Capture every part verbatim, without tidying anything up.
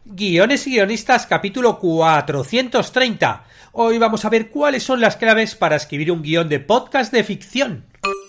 Guiones y guionistas, capítulo cuatrocientos treinta. Hoy vamos a ver cuáles son las claves para escribir un guión de podcast de ficción.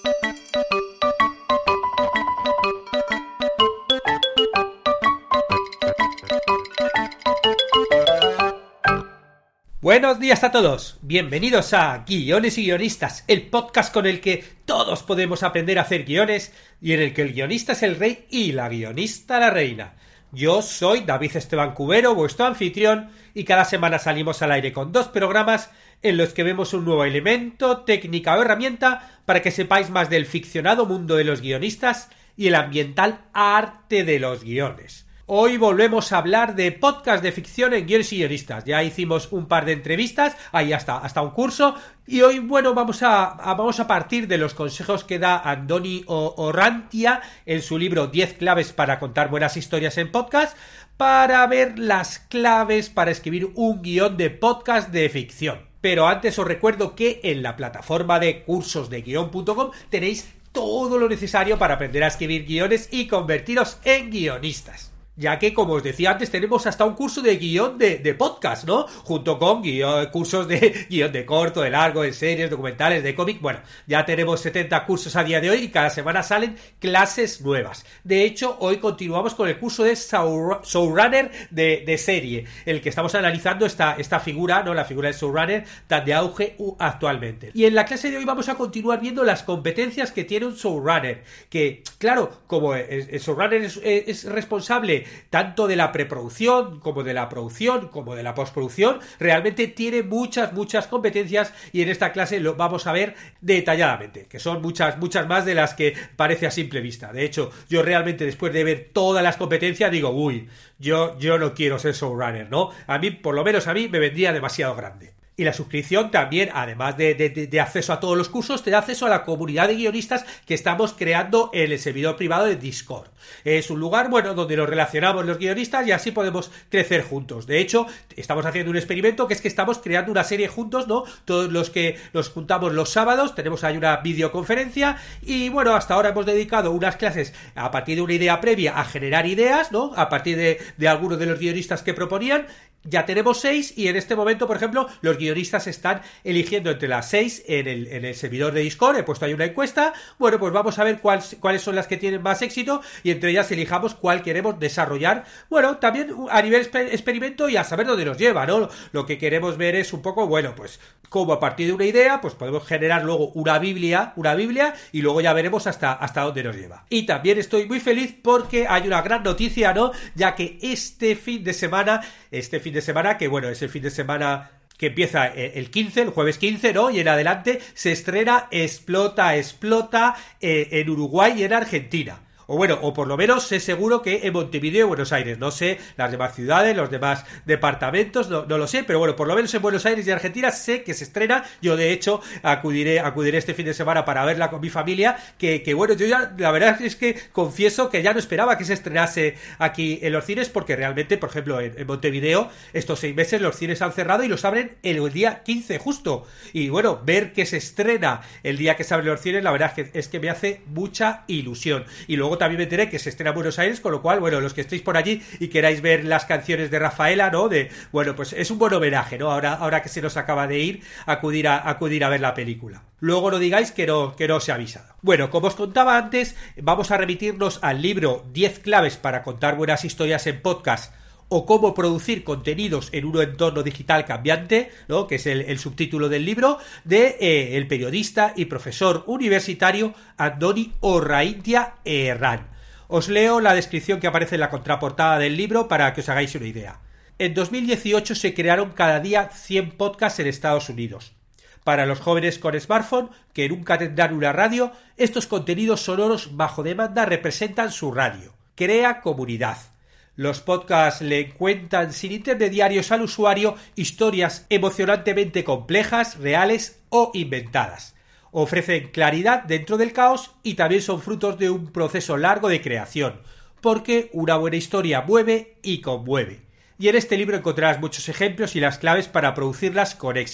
Buenos días a todos, bienvenidos a Guiones y Guionistas, el podcast con el que todos podemos aprender a hacer guiones y en el que el guionista es el rey y la guionista la reina. Yo soy David Esteban Cubero, vuestro anfitrión, y cada semana salimos al aire con dos programas en los que vemos un nuevo elemento, técnica o herramienta para que sepáis más del ficcionado mundo de los guionistas y el ambiental arte de los guiones. Hoy volvemos a hablar de podcast de ficción en Guiones y Guionistas. Ya hicimos un par de entrevistas, ahí hasta, hasta un curso, y hoy, bueno, vamos a, a, vamos a partir de los consejos que da Andoni Orrantia en su libro diez claves para contar buenas historias en podcast, para ver las claves para escribir un guión de podcast de ficción. Pero antes os recuerdo que en la plataforma de cursos de guion punto com tenéis todo lo necesario para aprender a escribir guiones y convertiros en guionistas. Ya que, como os decía antes, tenemos hasta un curso de guión de, de podcast, ¿no? Junto con guión, cursos de guión de corto, de largo, de series, documentales, de cómic. Bueno, ya tenemos setenta cursos a día de hoy y cada semana salen clases nuevas. De hecho, hoy continuamos con el curso de showrunner de, de serie, el que estamos analizando esta, esta figura, ¿no? La figura del showrunner tan de auge actualmente. Y en la clase de hoy vamos a continuar viendo las competencias que tiene un showrunner. Que, claro, como el, el showrunner es, es responsable tanto de la preproducción como de la producción como de la postproducción, realmente tiene muchas muchas competencias y en esta clase lo vamos a ver detalladamente, que son muchas muchas más de las que parece a simple vista. De hecho, yo realmente después de ver todas las competencias digo, uy, yo, yo no quiero ser showrunner, ¿no? A mí, por lo menos a mí, me vendría demasiado grande. Y la suscripción también, además de, de, de acceso a todos los cursos, te da acceso a la comunidad de guionistas que estamos creando en el servidor privado de Discord. Es un lugar, bueno, donde nos relacionamos los guionistas y así podemos crecer juntos. De hecho, estamos haciendo un experimento que es que estamos creando una serie juntos, ¿no? Todos los que nos juntamos los sábados, tenemos ahí una videoconferencia y, bueno, hasta ahora hemos dedicado unas clases a partir de una idea previa a generar ideas, ¿no? A partir de, de algunos de los guionistas que proponían. Ya tenemos seis y en este momento, por ejemplo, los guionistas están eligiendo entre las seis en el, en el servidor de Discord. He puesto ahí una encuesta. Bueno, pues vamos a ver cuál, cuáles son las que tienen más éxito y entre ellas elijamos cuál queremos desarrollar. Bueno, también a nivel experimento y a saber dónde nos lleva, ¿no? Lo que queremos ver es un poco, bueno, pues como a partir de una idea, pues podemos generar luego una biblia, una biblia y luego ya veremos hasta, hasta dónde nos lleva. Y también estoy muy feliz porque hay una gran noticia, ¿no? Ya que este fin de semana, este fin de semana, que bueno, es el fin de semana que empieza el quince, el jueves quince, ¿no? Y en adelante se estrena Explota, Explota eh, en Uruguay y en Argentina. O bueno, o por lo menos sé seguro que en Montevideo y Buenos Aires, no sé las demás ciudades, los demás departamentos, no, no lo sé, pero bueno, por lo menos en Buenos Aires y Argentina sé que se estrena. Yo de hecho acudiré, acudiré este fin de semana para verla con mi familia, que, que bueno, yo ya la verdad es que confieso que ya no esperaba que se estrenase aquí en los cines, porque realmente, por ejemplo, en, en Montevideo estos seis meses los cines han cerrado y los abren el día quince justo, y bueno, ver que se estrena el día que se abren los cines, la verdad es que, es que me hace mucha ilusión. Y luego también me enteré que se estrena en Buenos Aires, con lo cual, bueno, los que estéis por allí y queráis ver las canciones de Rafaela, ¿no? De, bueno, pues es un buen homenaje, ¿no? Ahora, ahora que se nos acaba de ir, acudir a, acudir a ver la película. Luego no digáis que no, que no os he avisado. Bueno, como os contaba antes, vamos a remitirnos al libro diez claves para contar buenas historias en podcast o cómo producir contenidos en un entorno digital cambiante, ¿no? Que es el, el subtítulo del libro, de eh, el periodista y profesor universitario Andoni Orrantia Herrán. Os leo la descripción que aparece en la contraportada del libro para que os hagáis una idea. En dos mil dieciocho se crearon cada día cien podcasts en Estados Unidos. Para los jóvenes con smartphone que nunca tendrán una radio, estos contenidos sonoros bajo demanda representan su radio. Crea comunidad. Los podcasts le cuentan sin intermediarios al usuario historias emocionantemente complejas, reales o inventadas. Ofrecen claridad dentro del caos y también son frutos de un proceso largo de creación, porque una buena historia mueve y conmueve. Y en este libro encontrarás muchos ejemplos y las claves para producirlas con éxito.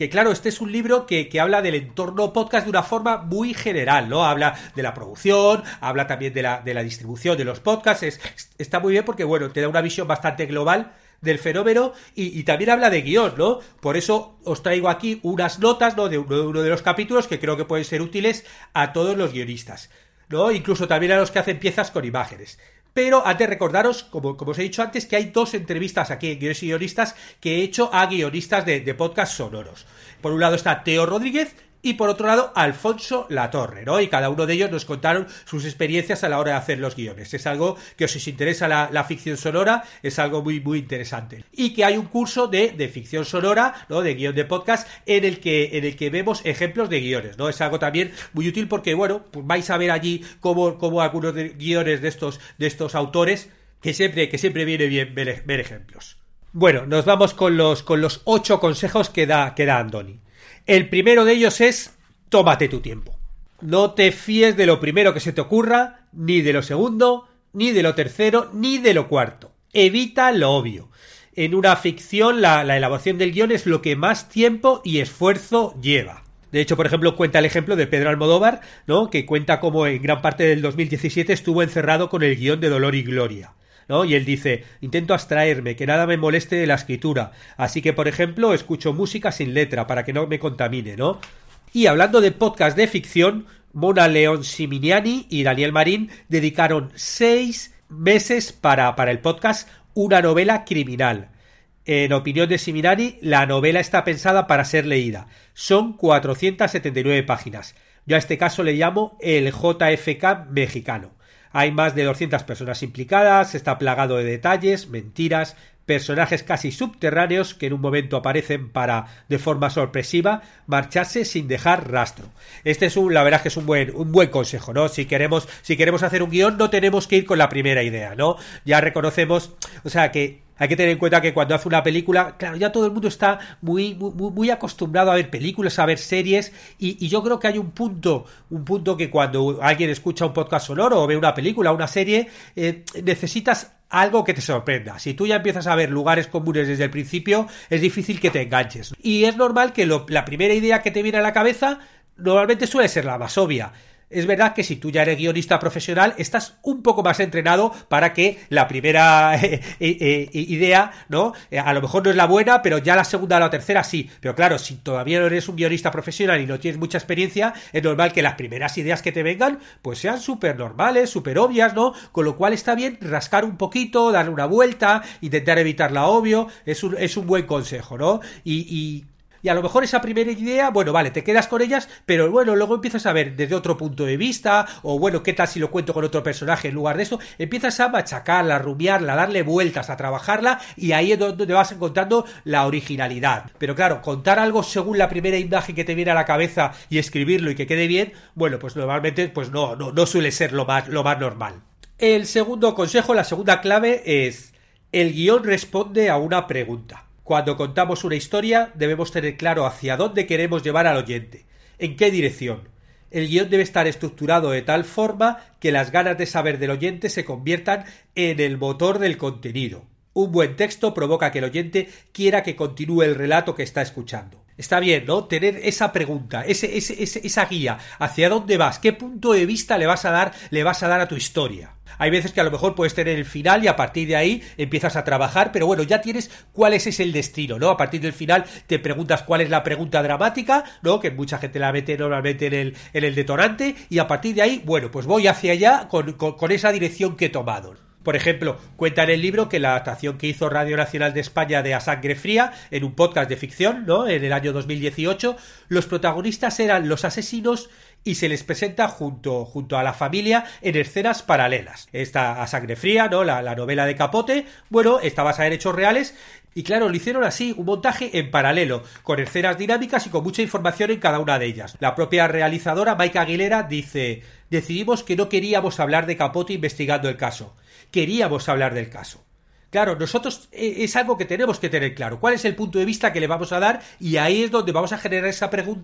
que claro, este es un libro que, que habla del entorno podcast de una forma muy general, ¿no? Habla de la producción, habla también de la, de la distribución de los podcasts, es, está muy bien porque, bueno, te da una visión bastante global del fenómeno y, y también habla de guión, ¿no? Por eso os traigo aquí unas notas, ¿no? De uno, de uno de los capítulos que creo que pueden ser útiles a todos los guionistas, ¿no? Incluso también a los que hacen piezas con imágenes. Pero antes recordaros, como, como os he dicho antes, que hay dos entrevistas aquí en Guiones y Guionistas que he hecho a guionistas de, de podcast sonoros. Por un lado está Teo Rodríguez y por otro lado Alfonso Latorre, ¿no? Y cada uno de ellos nos contaron sus experiencias a la hora de hacer los guiones. Es algo que si os interesa la, la ficción sonora, es algo muy muy interesante. Y que hay un curso de, de ficción sonora, ¿no? De guión de podcast, en el que en el que vemos ejemplos de guiones, ¿no? Es algo también muy útil porque, bueno, pues vais a ver allí cómo, cómo algunos de guiones de estos, de estos autores, que siempre, que siempre viene bien ver, ver ejemplos. Bueno, nos vamos con los, con los ocho consejos que da, que da Andoni. El primero de ellos es: tómate tu tiempo. No te fíes de lo primero que se te ocurra, ni de lo segundo, ni de lo tercero, ni de lo cuarto. Evita lo obvio. En una ficción, la, la elaboración del guión es lo que más tiempo y esfuerzo lleva. De hecho, por ejemplo, cuenta el ejemplo de Pedro Almodóvar, ¿no? Que cuenta cómo en gran parte del dos mil diecisiete estuvo encerrado con el guión de Dolor y Gloria, ¿no? Y él dice: intento abstraerme, que nada me moleste de la escritura, así que, por ejemplo, escucho música sin letra para que no me contamine, ¿no? Y hablando de podcast de ficción, Mona León Siminiani y Daniel Marín dedicaron seis meses para, para el podcast Una novela criminal. En opinión de Siminiani, la novela está pensada para ser leída. Son cuatrocientas setenta y nueve páginas. Yo a este caso le llamo el J F K mexicano. Hay más de doscientas personas implicadas, está plagado de detalles, mentiras, personajes casi subterráneos que en un momento aparecen para, de forma sorpresiva, marcharse sin dejar rastro. Este es un, la verdad es que es un buen, un buen consejo, ¿no? Si queremos, si queremos hacer un guión, no tenemos que ir con la primera idea, ¿no? Ya reconocemos, o sea que hay que tener en cuenta que cuando hace una película, claro, ya todo el mundo está muy, muy, muy acostumbrado a ver películas, a ver series, y, y yo creo que hay un punto, un punto que cuando alguien escucha un podcast sonoro o ve una película, una serie, eh, necesitas algo que te sorprenda. Si tú ya empiezas a ver lugares comunes desde el principio, es difícil que te enganches. Y es normal que lo, la primera idea que te viene a la cabeza normalmente suele ser la más obvia. Es verdad que si tú ya eres guionista profesional, estás un poco más entrenado para que la primera eh, eh, idea, ¿no? Eh, a lo mejor no es la buena, pero ya la segunda o la tercera sí. Pero claro, si todavía no eres un guionista profesional y no tienes mucha experiencia, es normal que las primeras ideas que te vengan, pues sean súper normales, súper obvias, ¿no? Con lo cual está bien rascar un poquito, darle una vuelta, intentar evitar la obvio. Es un, es un buen consejo, ¿no? Y... y Y a lo mejor esa primera idea, bueno, vale, te quedas con ellas, pero bueno, luego empiezas a ver desde otro punto de vista, o bueno, ¿qué tal si lo cuento con otro personaje en lugar de eso? Empiezas a machacarla, a rumiarla, a darle vueltas, a trabajarla, y ahí es donde te vas encontrando la originalidad. Pero claro, contar algo según la primera imagen que te viene a la cabeza y escribirlo y que quede bien, bueno, pues normalmente pues no, no, no suele ser lo más, lo más normal. El segundo consejo, la segunda clave es: el guión responde a una pregunta. Cuando contamos una historia debemos tener claro hacia dónde queremos llevar al oyente, en qué dirección. El guión debe estar estructurado de tal forma que las ganas de saber del oyente se conviertan en el motor del contenido. Un buen texto provoca que el oyente quiera que continúe el relato que está escuchando. Está bien, ¿no? Tener esa pregunta, ese, ese, ese, esa guía, hacia dónde vas, qué punto de vista le vas a dar, le vas a dar a tu historia. Hay veces que a lo mejor puedes tener el final y a partir de ahí empiezas a trabajar, pero bueno, ya tienes cuál es ese el destino, ¿no? A partir del final te preguntas cuál es la pregunta dramática, ¿no? Que mucha gente la mete normalmente en el, en el detonante, y a partir de ahí, bueno, pues voy hacia allá con, con, con esa dirección que he tomado. Por ejemplo, cuenta en el libro que la adaptación que hizo Radio Nacional de España de A Sangre Fría, en un podcast de ficción, ¿no? En el año dos mil dieciocho, los protagonistas eran los asesinos y se les presenta junto, junto a la familia en escenas paralelas. Esta A Sangre Fría, ¿no? La, la novela de Capote, bueno, está basada en hechos reales. Y claro, lo hicieron así, un montaje en paralelo, con escenas dinámicas y con mucha información en cada una de ellas. La propia realizadora, Maika Aguilera, dice: decidimos que no queríamos hablar de Capote investigando el caso. Queríamos hablar del caso. Claro, nosotros es algo que tenemos que tener claro. ¿Cuál es el punto de vista que le vamos a dar? Y ahí es donde vamos a generar esa pregunta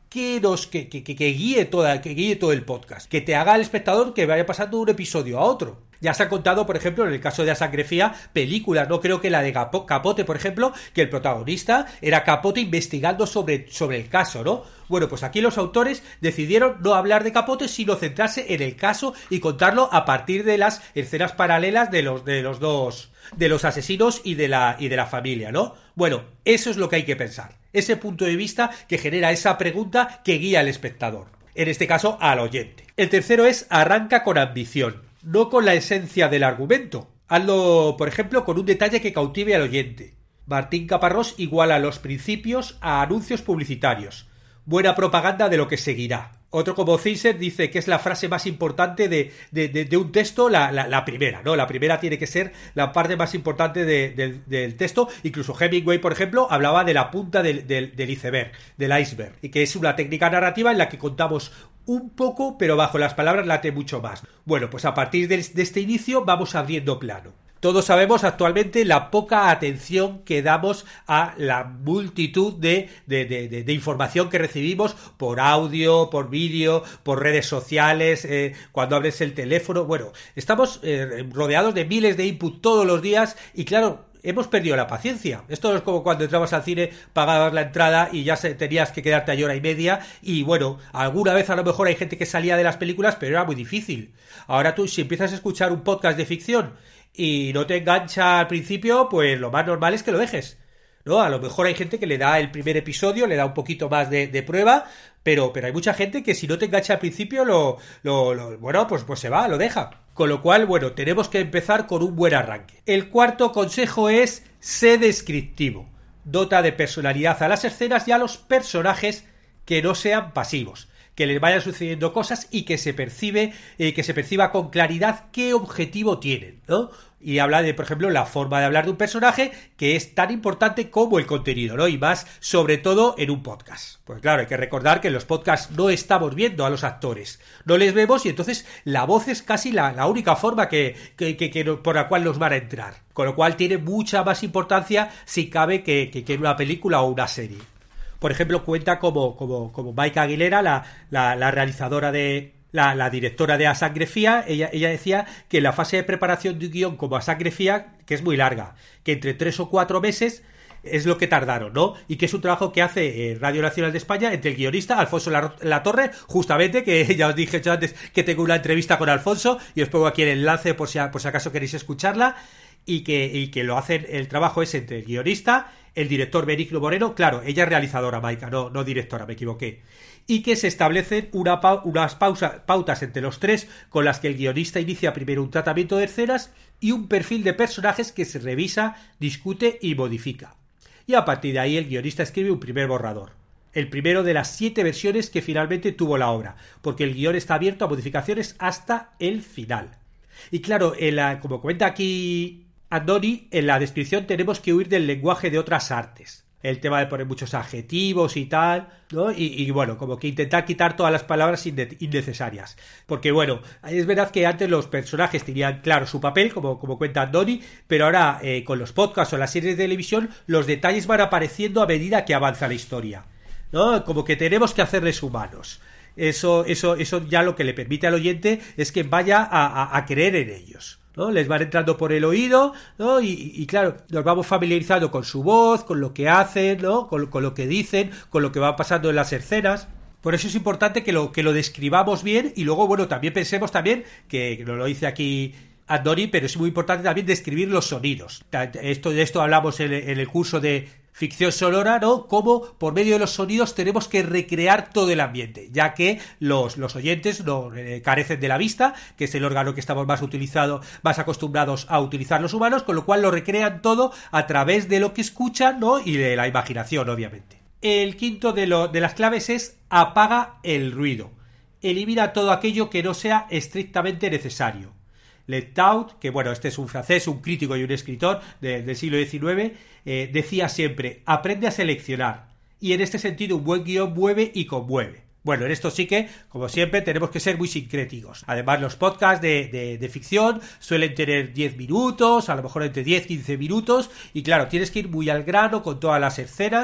que nos que, que, que, que guíe toda, que guíe todo el podcast, que te haga el espectador que vaya pasando de un episodio a otro. Ya se ha contado, por ejemplo, en el caso de A Sangre Fría, películas, no creo que la de Capote, por ejemplo, que el protagonista era Capote investigando sobre, sobre el caso, ¿no? Bueno, pues aquí los autores decidieron no hablar de Capote, sino centrarse en el caso y contarlo a partir de las escenas paralelas de los, de los dos, de los asesinos y de la, y de la familia, ¿no? Bueno, eso es lo que hay que pensar. Ese punto de vista que genera esa pregunta que guía al espectador. En este caso, al oyente. El tercero es arranca con ambición. No con la esencia del argumento. Hazlo, por ejemplo, con un detalle que cautive al oyente. Martín Caparrós iguala los principios a anuncios publicitarios. Buena propaganda de lo que seguirá. Otro como Ciser dice que es la frase más importante de, de, de, de un texto, la, la, la primera, ¿no? La primera tiene que ser la parte más importante de, de, del texto. Incluso Hemingway, por ejemplo, hablaba de la punta del, del, del iceberg, del iceberg, y que es una técnica narrativa en la que contamos un poco, pero bajo las palabras late mucho más. Bueno, pues a partir de, de este inicio vamos abriendo plano. Todos sabemos actualmente la poca atención que damos a la multitud de, de, de, de, de información que recibimos por audio, por vídeo, por redes sociales, eh, cuando abres el teléfono. Bueno, estamos eh, rodeados de miles de input todos los días y claro, hemos perdido la paciencia. Esto es como cuando entrabas al cine, pagabas la entrada y ya se, tenías que quedarte a hora y media y bueno, alguna vez a lo mejor hay gente que salía de las películas, pero era muy difícil. Ahora tú, si empiezas a escuchar un podcast de ficción y no te engancha al principio, pues lo más normal es que lo dejes, ¿no? A lo mejor hay gente que le da el primer episodio, le da un poquito más de, de prueba, pero, pero hay mucha gente que si no te engancha al principio, lo, lo, lo bueno, pues, pues se va, lo deja. Con lo cual, bueno, tenemos que empezar con un buen arranque. El cuarto consejo es sé descriptivo. Dota de personalidad a las escenas y a los personajes que no sean pasivos, que les vayan sucediendo cosas y que se percibe, eh, que se perciba con claridad qué objetivo tienen, ¿no? Y habla de, por ejemplo, la forma de hablar de un personaje que es tan importante como el contenido, ¿no? Y más, sobre todo, en un podcast. Pues claro, hay que recordar que en los podcasts no estamos viendo a los actores, no les vemos y entonces la voz es casi la, la única forma que, que, que, que por la cual nos van a entrar. Con lo cual tiene mucha más importancia, si cabe, que, que, que en una película o una serie. Por ejemplo, cuenta como, como, como Maika Aguilera, la, la, la realizadora de... La, la directora de A Sangre Fría, ella, ella decía que la fase de preparación de un guión como A Sangre Fría, que es muy larga, que entre tres o cuatro meses es lo que tardaron, ¿no? Y que es un trabajo que hace eh, Radio Nacional de España entre el guionista Alfonso Latorre, justamente, que ya os dije yo antes que tengo una entrevista con Alfonso y os pongo aquí el enlace por si, por si acaso queréis escucharla. Y que, y que lo hacen, el trabajo es entre el guionista, el director Benigno Moreno, claro, ella es realizadora, Maika, no, no directora, me equivoqué, y que se establecen una, unas pausa, pautas entre los tres con las que el guionista inicia primero un tratamiento de escenas y un perfil de personajes que se revisa, discute y modifica. Y a partir de ahí el guionista escribe un primer borrador. El primero de las siete versiones que finalmente tuvo la obra, porque el guión está abierto a modificaciones hasta el final. Y claro, en la, como comenta aquí Andoni, en la descripción tenemos que huir del lenguaje de otras artes. El tema de poner muchos adjetivos y tal, ¿no? Y, y bueno, como que intentar quitar todas las palabras innecesarias. Porque bueno, es verdad que antes los personajes tenían claro su papel, como, como cuenta Andoni, pero ahora eh, con los podcasts o las series de televisión, los detalles van apareciendo a medida que avanza la historia, ¿no? Como que tenemos que hacerles humanos. Eso, eso, eso ya lo que le permite al oyente es que vaya a, a, a creer en ellos, ¿no? Les van entrando por el oído, ¿no? Y, y claro, nos vamos familiarizando con su voz, con lo que hacen, ¿no? Con, con lo que dicen, con lo que va pasando en las escenas. Por eso es importante que lo, que lo describamos bien y luego, bueno, también pensemos también, que, que lo dice aquí Andoni, pero es muy importante también describir los sonidos. Esto, de esto hablamos en, en el curso de ficción sonora, ¿no? Cómo por medio de los sonidos tenemos que recrear todo el ambiente, ya que los, los oyentes no eh, carecen de la vista, que es el órgano que estamos más utilizado, más acostumbrados a utilizar los humanos, con lo cual lo recrean todo a través de lo que escuchan, ¿no? Y de la imaginación, obviamente. El quinto de, lo, de las claves es apaga el ruido. Elimina todo aquello que no sea estrictamente necesario. Lettaut, que bueno, este es un francés, un crítico y un escritor de, del siglo diecinueve, eh, decía siempre, aprende a seleccionar. Y en este sentido, un buen guión mueve y conmueve. Bueno, en esto sí que, como siempre, tenemos que ser muy sincréticos. Además, los podcasts de, de, de ficción suelen tener diez minutos, a lo mejor entre diez a quince minutos, y claro, tienes que ir muy al grano con todas las escenas.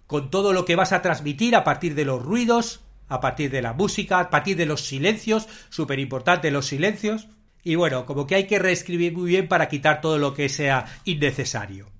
con todo lo que vas a transmitir a partir de los ruidos, a partir de la música, a partir de los silencios, súper importante los silencios, y bueno, como que hay que reescribir muy bien para quitar todo lo que sea innecesario.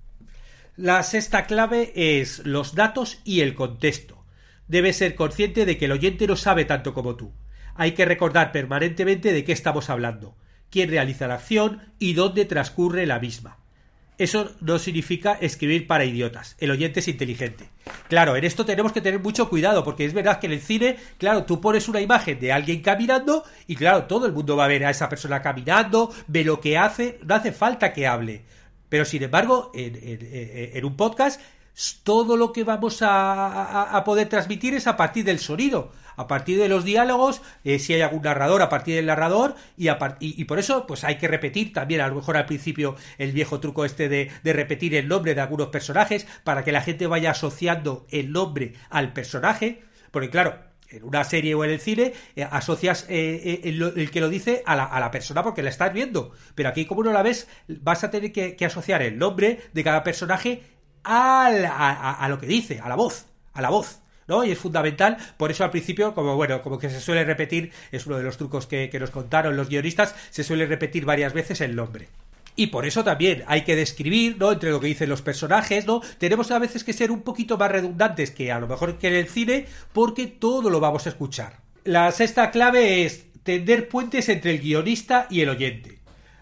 La sexta clave es los datos y el contexto. Debes ser consciente de que el oyente no sabe tanto como tú. Hay que recordar permanentemente de qué estamos hablando, quién realiza la acción y dónde transcurre la misma. Eso no significa escribir para idiotas. El oyente es inteligente. Claro, en esto tenemos que tener mucho cuidado, porque es verdad que en el cine, claro, tú pones una imagen de alguien caminando y claro, todo el mundo va a ver a esa persona caminando, ve lo que hace, no hace falta que hable. Pero sin embargo, en, en, en un podcast, todo lo que vamos a, a, a poder transmitir es a partir del sonido, a partir de los diálogos, eh, si hay algún narrador, a partir del narrador, y, a par- y, y por eso pues hay que repetir también, a lo mejor al principio, el viejo truco este de, de repetir el nombre de algunos personajes, para que la gente vaya asociando el nombre al personaje, porque claro, en una serie o en el cine eh, asocias eh, el, el que lo dice a la, a la persona porque la estás viendo, pero aquí como no la ves, vas a tener que, que asociar el nombre de cada personaje a, la, a, a lo que dice, a la voz, a la voz, ¿no? Y es fundamental, por eso al principio, como bueno, como que se suele repetir, es uno de los trucos que, que nos contaron los guionistas, se suele repetir varias veces el nombre. Y por eso también hay que describir, ¿no?, entre lo que dicen los personajes, ¿no? Tenemos a veces que ser un poquito más redundantes que a lo mejor que en el cine, porque todo lo vamos a escuchar. La sexta clave es tender puentes entre el guionista y el oyente.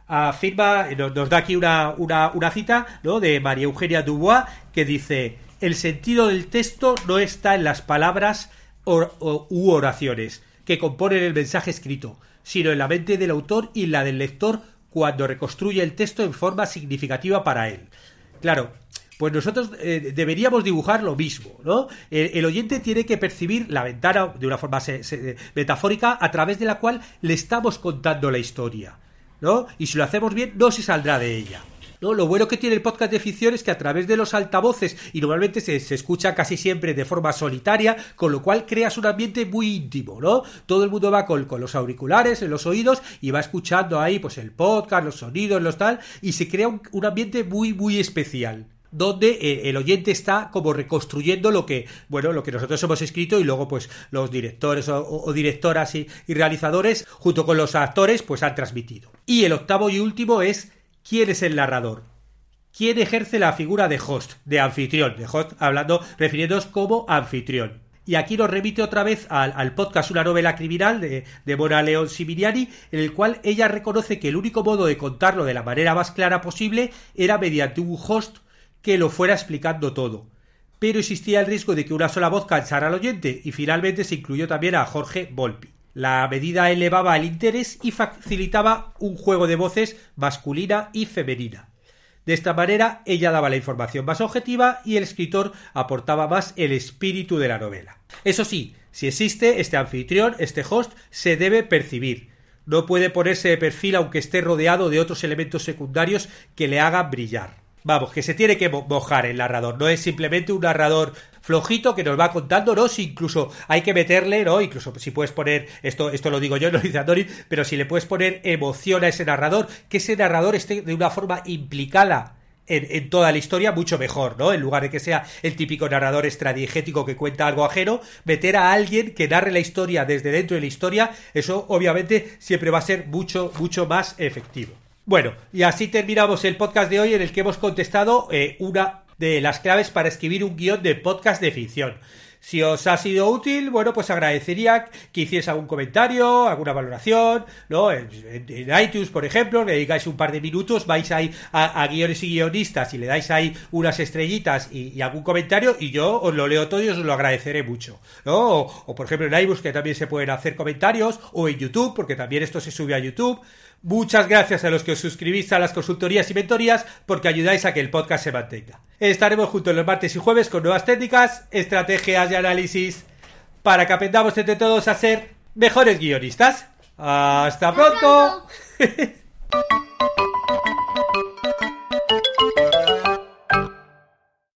Afirma, nos da aquí una, una, una cita, ¿no?, de María Eugenia Dubois, que dice: el sentido del texto no está en las palabras or, or, u oraciones que componen el mensaje escrito, sino en la mente del autor y la del lector cuando reconstruye el texto en forma significativa para él. Claro, pues nosotros eh, deberíamos dibujar lo mismo, ¿no? El, el oyente tiene que percibir la ventana de una forma se, se, metafórica a través de la cual le estamos contando la historia, ¿no? Y si lo hacemos bien, no se saldrá de ella, ¿no? Lo bueno que tiene el podcast de ficción es que a través de los altavoces, y normalmente se, se escucha casi siempre de forma solitaria, con lo cual creas un ambiente muy íntimo, ¿no? Todo el mundo va con, con los auriculares en los oídos y va escuchando ahí pues el podcast, los sonidos, los tal, y se crea un, un ambiente muy muy especial, donde eh, el oyente está como reconstruyendo lo que, bueno, lo que nosotros hemos escrito, y luego pues los directores o, o directoras y, y realizadores junto con los actores pues han transmitido. Y el octavo y último es: ¿quién es el narrador? ¿Quién ejerce la figura de host, de anfitrión? De host hablando, refiriéndonos como anfitrión. Y aquí nos remite otra vez al, al podcast Una novela criminal de, de Mona León Simigliani, en el cual ella reconoce que el único modo de contarlo de la manera más clara posible era mediante un host que lo fuera explicando todo. Pero existía el riesgo de que una sola voz cansara al oyente, y finalmente se incluyó también a Jorge Volpi. La medida elevaba el interés y facilitaba un juego de voces masculina y femenina. De esta manera, ella daba la información más objetiva y el escritor aportaba más el espíritu de la novela. Eso sí, si existe este anfitrión, este host, se debe percibir. No puede ponerse de perfil aunque esté rodeado de otros elementos secundarios que le hagan brillar. Vamos, que se tiene que mojar el narrador, no es simplemente un narrador flojito que nos va contando, ¿no? Si incluso hay que meterle, ¿no? Incluso si puedes poner, esto esto lo digo yo, no lo dice Andoni, pero si le puedes poner emoción a ese narrador, que ese narrador esté de una forma implicada en, en toda la historia, mucho mejor, ¿no? En lugar de que sea el típico narrador estradigético que cuenta algo ajeno, meter a alguien que narre la historia desde dentro de la historia, eso obviamente siempre va a ser mucho, mucho más efectivo. Bueno, y así terminamos el podcast de hoy, en el que hemos contestado eh, una de las claves para escribir un guión de podcast de ficción. Si os ha sido útil, bueno, pues agradecería que hicierais algún comentario, alguna valoración, ¿no? En, en, en iTunes, por ejemplo, le digáis un par de minutos, vais ahí a, a Guiones y Guionistas y le dais ahí unas estrellitas y, y algún comentario, y yo os lo leo todo y os lo agradeceré mucho, ¿no? O, o por ejemplo en iBooks, que también se pueden hacer comentarios, o en YouTube, porque también esto se sube a YouTube. Muchas gracias a los que os suscribís a las consultorías y mentorías, porque ayudáis a que el podcast se mantenga. Estaremos juntos los martes y jueves con nuevas técnicas, estrategias y análisis para que aprendamos entre todos a ser mejores guionistas. ¡Hasta pronto!